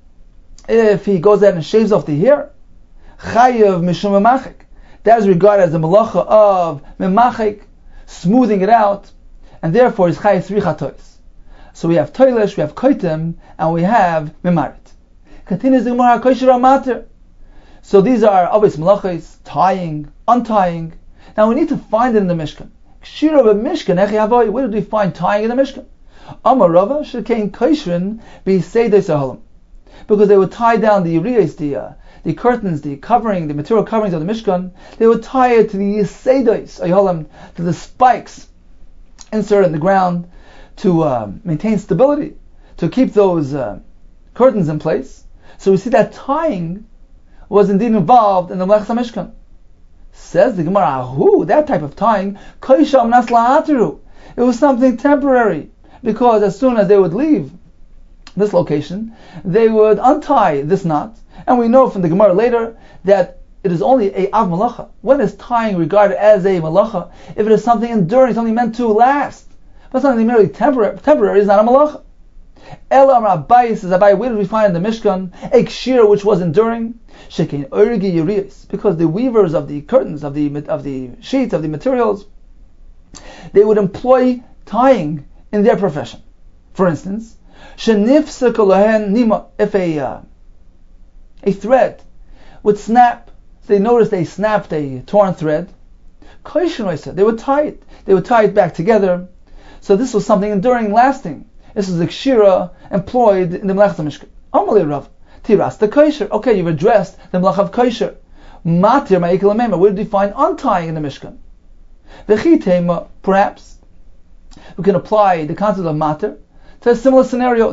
if he goes ahead and shaves off the hair, chayev mishum memachik, that is regarded as the malacha of memachik, smoothing it out, and therefore is chayev three chatois. So we have toilish, we have koitem, and we have memarit. Continues the Gemara, koisher amater. So these are obvious malachas, tying, untying. Now we need to find it in the Mishkan. Kshira b'Mishkan, echi havoi. Where did we find tying in the Mishkan? Amar Rava shekain koishrin b'seidei sahalim, because they would tie down the uriyas, the uh, the curtains, the covering, the material coverings of the Mishkan. They would tie it to the yiseidais ahalim, to the spikes inserted in the ground to uh, maintain stability, to keep those uh, curtains in place. So we see that tying was indeed involved in the Melechus HaMishkan. Says the Gemara, who that type of tying, koisham nasla'atiru. It was something temporary, because as soon as they would leave this location, they would untie this knot, and we know from the Gemara later that it is only a av malacha. When is tying regarded as a malacha? If it is something enduring, something meant to last, but something merely temporary, temporary is not a malacha. Ela Amar Abaye says, Abaye, where did we find in the Mishkan a kshira which was enduring? Shekein orgi yiriyos, because the weavers of the curtains, of the of the sheets, of the materials, they would employ tying in their profession. For instance, shenifsek lohen nima, if a uh, a thread would snap, so they noticed they snapped a torn thread, they would tie it. They would tie it back together. So this was something enduring, lasting. This is the kshira employed in the Melechus HaMishkan. Amalei Rav, tiras the kosher. Okay, you've addressed the Melech of kosher. Matir ma'ikil amema. Where did you find untying in the Mishkan? V'chitema, perhaps we can apply the concept of matir to a similar scenario.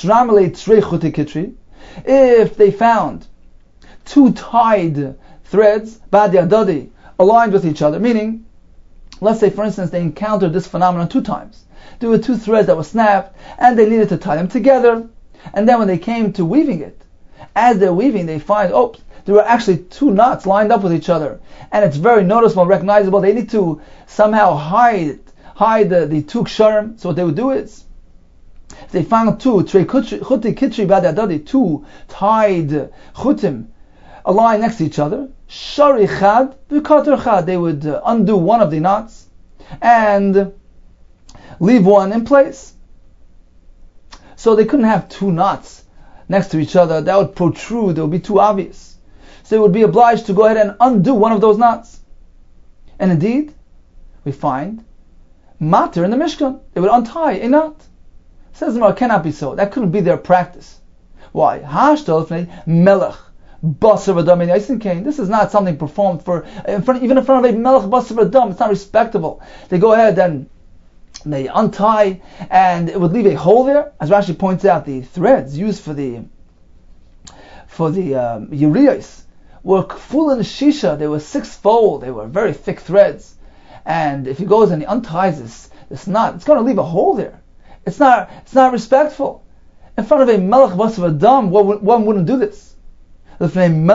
If they found two tied threads, badi adadi, aligned with each other, meaning, let's say for instance they encountered this phenomenon two times. There were two threads that were snapped, and they needed to tie them together. And then when they came to weaving it, as they're weaving, they find, oh, there were actually two knots lined up with each other, and it's very noticeable and recognizable. They need to somehow hide hide the, the two ksharim. So what they would do is, if they found two trei chuti kitri badi adadi, two tied chutim aligned next to each other, shari chad v'kater chad, they would uh, undo one of the knots and leave one in place. So they couldn't have two knots next to each other. That would protrude. It would be too obvious. So they would be obliged to go ahead and undo one of those knots. And indeed, we find matir in the Mishkan. They would untie a knot. Says the Gemara, cannot be so. That couldn't be their practice. Why? Hashtal melech basar v'dam in Yaisin Kain. This is not something performed for in front, even in front of a melech basar v'dam. It's not respectable. They go ahead and they untie, and it would leave a hole there. As Rashi points out, the threads used for the for the um, yiriyos were full in shisha. They were six-fold. They were very thick threads. And if he goes and he unties this this knot, it's going to leave a hole there. It's not, it's not respectful. In front of a Melech Basav Adam, one, one wouldn't do this. In front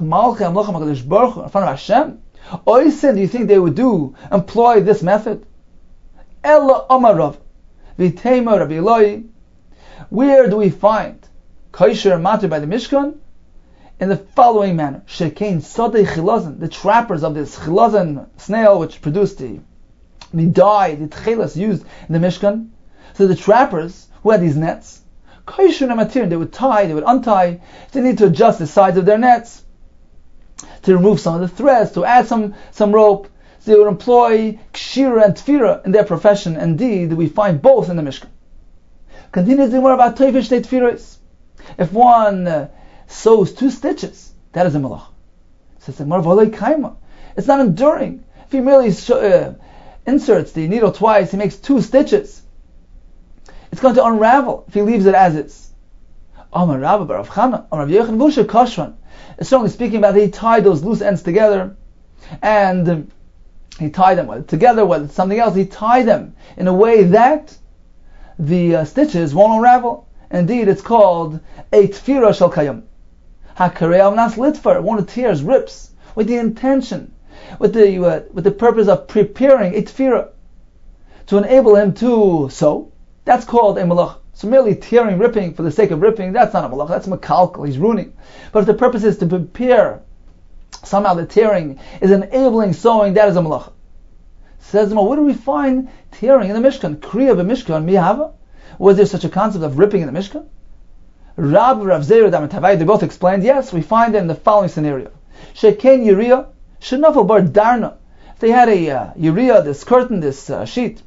of Hashem, Oisen, do you think they would do, employ this method? Ella Amarav, Vitema Rabbi Eloi. Where do we find Kaisher and Matir by the Mishkan? In the following manner: Shekain Sodei Chilazon, the trappers of this Chilazon snail which produced the, the dye, the tchelas used in the Mishkan. So the trappers who had these nets, Kaisher and Matir, they would tie, they would untie, they need to adjust the sides of their nets, to remove some of the threads, to add some, some rope. So they would employ Kshira and Tfira in their profession. Indeed, we find both in the Mishkan. Continues the more about Toivish Shnei Tfiros. If one uh, sews two stitches, that is a malach. Says the Gemara, V'olei kaima. It's not enduring. If he merely sh- uh, inserts the needle twice, he makes two stitches. It's going to unravel if he leaves it as is. Amar Rabba bar Rav Chana, Amar Rav Yochanan Vusha Kashvan. It's strongly speaking about he tied those loose ends together, and um, he tied them whether together, whether it's something else. He tied them in a way that the uh, stitches won't unravel. Indeed, it's called a tfira shel kayam. Hakarei amnas litfar, one of tears, rips, with the intention, with the uh, with the purpose of preparing a tfira to enable him to sew. That's called a malach. So merely tearing, ripping for the sake of ripping, that's not a malach. That's makalkal. He's ruining. But if the purpose is to prepare, somehow the tearing is enabling sewing, that is a malach. Says, well, where do we find tearing in the Mishkan? Kriya b'Mishkan mihava? Was there such a concept of ripping in the Mishkan? Rab, Rav Zera, Damatavai, they both explained, yes, we find it in the following scenario. Sheken Yiriya, Shenafal bar Darna. If they had a uh, Yiriya, this curtain, this uh, sheet,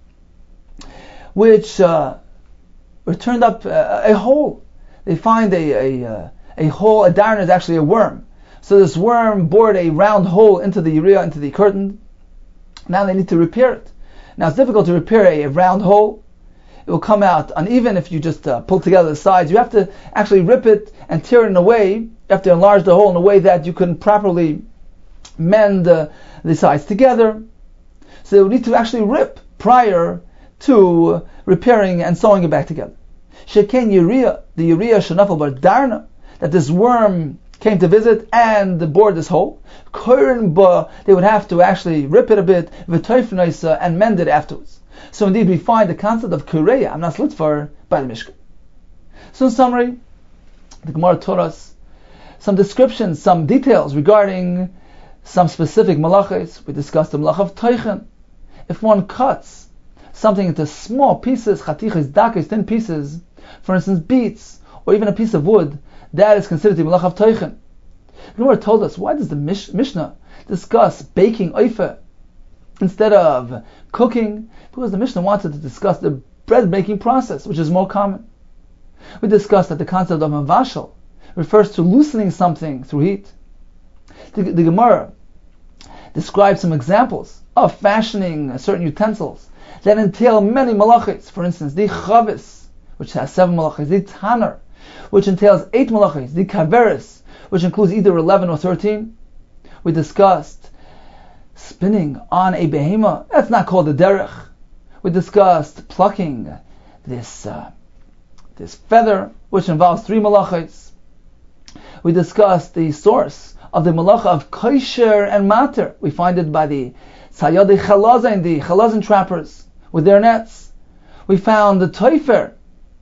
which uh, turned up uh, a hole. They find a, a, uh, a hole, a Darna is actually a worm. So this worm bored a round hole into the Yiriya, into the curtain. Now they need to repair it. Now it's difficult to repair a, a round hole. It will come out uneven if you just uh, pull together the sides. You have to actually rip it and tear it in a way, you have to enlarge the hole in a way that you can properly mend uh, the sides together. So you need to actually rip prior to repairing and sewing it back together. Sheken Yiriya, the Yiriya Shenafal bar Darna, that this worm came to visit and bored this hole. They would have to actually rip it a bit and mend it afterwards. So indeed we find the concept of Kureya, Amnas Litfar, by the Mishkan. So in summary, the Gemara taught us some descriptions, some details regarding some specific malachas. We discussed the malach of Teichen. If one cuts something into small pieces, chatiches, dakis, thin pieces, for instance beets, or even a piece of wood, that is considered the malach of Teichen. The Gemara told us, why does the Mish- Mishnah discuss baking oifa instead of cooking? Because the Mishnah wanted to discuss the bread making process, which is more common. We discussed that the concept of mavashal refers to loosening something through heat. The, the Gemara describes some examples of fashioning certain utensils that entail many malachis. For instance, the chavis, which has seven malachis, the taner, which entails eight malachis, the kaveris, which includes either eleven or thirteen. We discussed spinning on a behema. That's not called a derech. We discussed plucking this uh, this feather, which involves three malachos. We discussed the source of the malacha of kosher and mater. We find it by the sayadei chalazin, the chalazin trappers, with their nets. We found the toifer.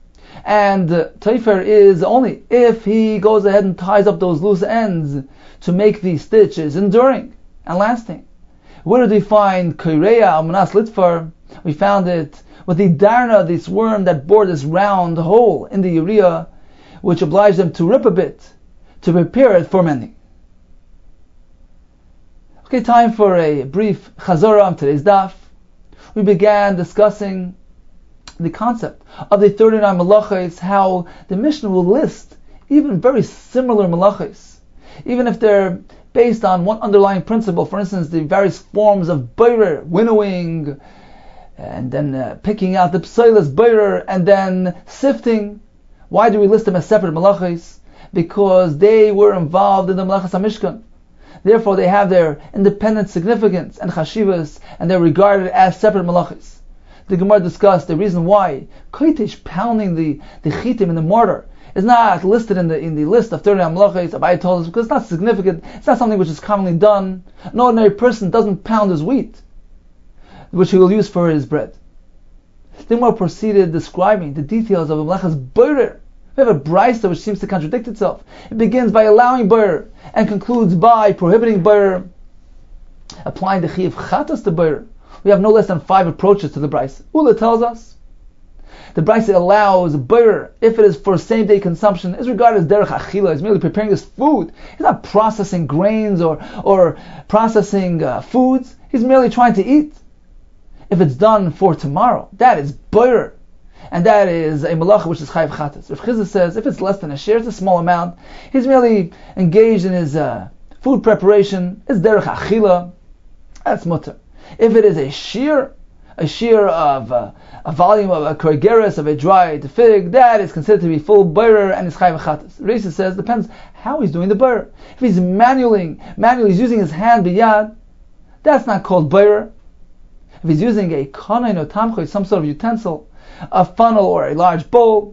And uh, toifer is only if he goes ahead and ties up those loose ends to make these stitches enduring and lasting. Where did we find Kaireya Amnas Litfar? We found it with the Darna, this worm that bored this round hole in the Yiriya, which obliged them to rip a bit to prepare it for mending. Okay, time for a brief Chazorah on today's daf. We began discussing the concept of the thirty-nine malachos, how the Mishnah will list even very similar malachos, even if they're based on one underlying principle. For instance, the various forms of boirer, winnowing, and then uh, picking out the psoilas boirer, and then sifting. Why do we list them as separate malachos? Because they were involved in the malachas hamishkan. Therefore, they have their independent significance and chashivas, and they're regarded as separate malachos. the Gemara discussed the reason why koitesh, pounding the, the chitim in the mortar, is not listed in the in the list of thirty Amlachos. Abai told us because it's not significant. It's not something which is commonly done. An ordinary person doesn't pound his wheat, which he will use for his bread. The Gemara proceeded describing the details of a Melacha's boirer. We have a brisa which seems to contradict itself. It begins by allowing boirer and concludes by prohibiting boirer, applying the chi of chatas to boirer. We have no less than five approaches to the brisa. Ula tells us the brisa allows boirer, if it is for same day consumption, is regarded as derech achila. He's merely preparing his food. He's not processing grains or or processing uh, foods. He's merely trying to eat. If it's done for tomorrow, that is boirer, and that is a malacha which is chayav chatas. Rav Chizah says if it's less than a share, it's a small amount. He's merely engaged in his uh, food preparation. It's derech achila. That's mutter. If it is a shear, a shear of uh, a volume of a korgeres, of a dried fig, that is considered to be full boirer and is chayav chatas. Risa says depends how he's doing the boirer. If he's manually, manually he's using his hand biyad, that's not called boirer. If he's using a kanain or tamchoy, some sort of utensil, a funnel or a large bowl,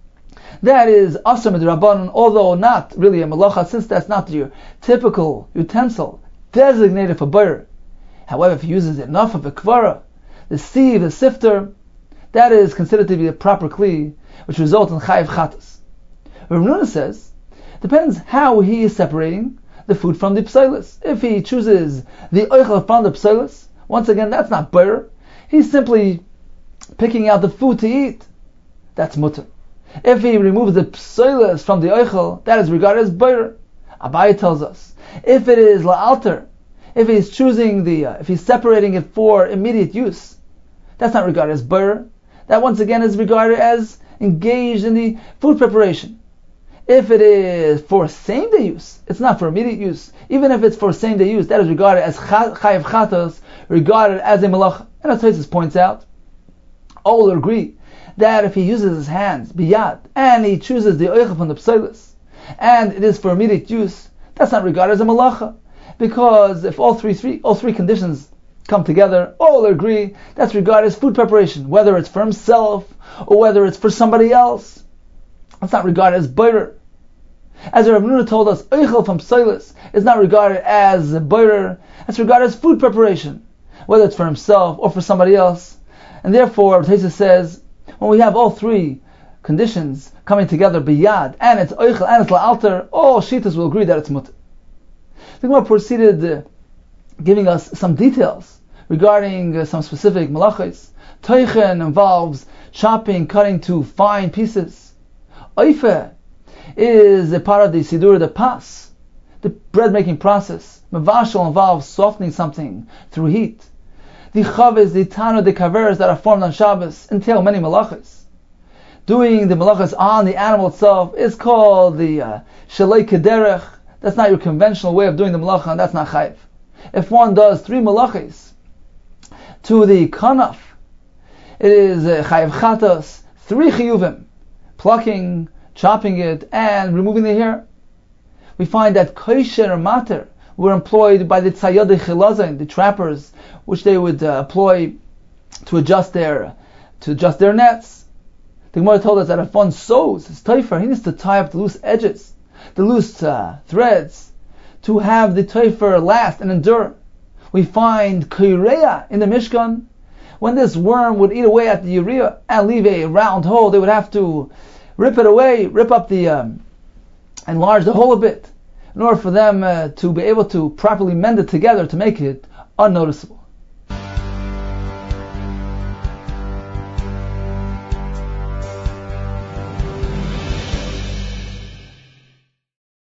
that is asr midrabanan, although not really a malacha, since that's not your typical utensil designated for boirer. However, if he uses enough of a kvara, the sieve, the sifter, that is considered to be a proper kli, which results in chayiv chatas. Rav Nuna says, depends how he is separating the food from the psailis. If he chooses the oichel from the psailis, once again, that's not boirer. He's simply picking out the food to eat. That's mutter. If he removes the psailis from the oichel, that is regarded as boirer. Abaye tells us, if it is la'alter, if he's choosing the, uh, if he's separating it for immediate use, that's not regarded as boirer. That once again is regarded as engaged in the food preparation. If it is for same day use, it's not for immediate use. Even if it's for same day use, that is regarded as chayav chatos, regarded as a malacha. And as Tosfos points out, all will agree that if he uses his hands biyad and he chooses the oichel from the psailis, and it is for immediate use, that's not regarded as a malacha. Because if all three, three all three conditions come together, all agree that's regarded as food preparation, whether it's for himself or whether it's for somebody else. It's not regarded as boirer. As Rav Nuna told us, oichel from psailis is not regarded as boirer. It's regarded as food preparation, whether it's for himself or for somebody else. And therefore, Tosfos says, when we have all three conditions coming together, biyad, and it's oichel, and it's la'alter, all shitas will agree that it's mutter. The Gemara proceeded uh, giving us some details regarding uh, some specific malachos. Teichen involves chopping, cutting to fine pieces. Oife is a part of the sidur, the pas, the bread making process. Mavashal involves softening something through heat. The chaves, the tano, the kaveras that are formed on Shabbos entail many malachos. Doing the malachos on the animal itself is called the uh, shalei kederech. That's not your conventional way of doing the malacha, and that's not chayiv. If one does three malachos to the kanaf, it is uh, chayiv chatos, three chiyuvim, plucking, chopping it, and removing the hair. We find that kosher mater were employed by the tzayadei chilazin, the trappers, which they would uh, employ to adjust their to adjust their nets. The Gemara told us that if one sews his teifer, he needs to tie up the loose edges, the loose uh, threads, to have the teifer last and endure. We find kaireya in the Mishkan. When this worm would eat away at the urea and leave a round hole, they would have to rip it away, rip up the, um, enlarge the hole a bit, in order for them uh, to be able to properly mend it together to make it unnoticeable.